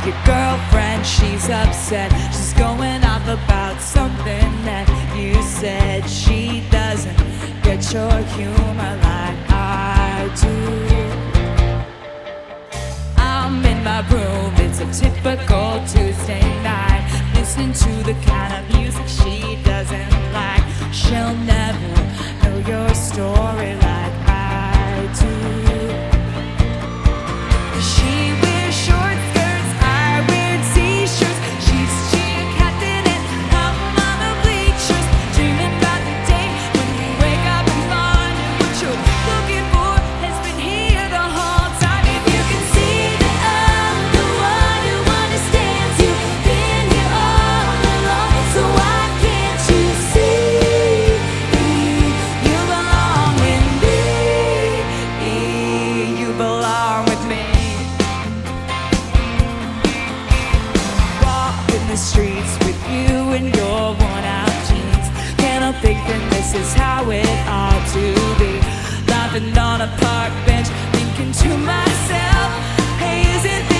your girlfriend, she's upset. She's going off about something that you said. She doesn't get your humor like I do. I'm in my room, it's a typical Tuesday night, listening to the kind of music she doesn't like. She'll never know your story like I do. She wears short skirts, I wear t-shirts. She's cheer captain and I'm on the bleachers, dreaming about the day when you wake up and find what you're looking for has been here the whole time. If you can see that I'm the one who understands, you've been here all along, so why can't you see you belong with me? You belong with me. In the streets with you in your worn out jeans, can't help thinking this is how it ought to be. Laughing on a park bench, thinking to myself, hey, isn't this